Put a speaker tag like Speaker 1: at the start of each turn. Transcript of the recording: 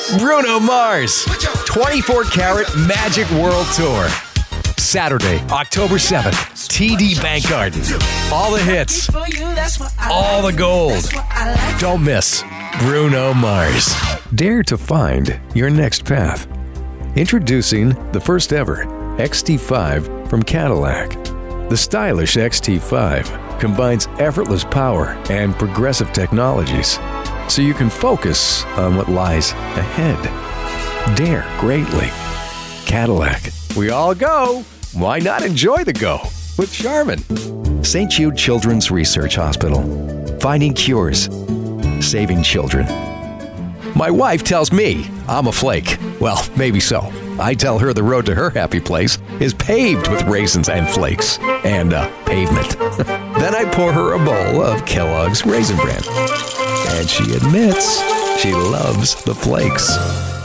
Speaker 1: Bruno Mars, 24 Karat Magic World Tour. Saturday, October 7th, TD Bank Garden. All the hits, all the gold. Don't miss Bruno Mars. Dare to find your next path. Introducing the first ever XT5 from Cadillac. The stylish XT5 combines effortless power and progressive technologies, so you can focus on what lies ahead. Dare greatly. Cadillac. We all go. Why not enjoy the go with Charmin? St. Jude Children's Research Hospital. Finding cures. Saving children. My wife tells me I'm a flake. Well, maybe so. I tell her the road to her happy place is paved with raisins and flakes and pavement. Then I pour her a bowl of Kellogg's Raisin Bran. And she admits she loves the flakes.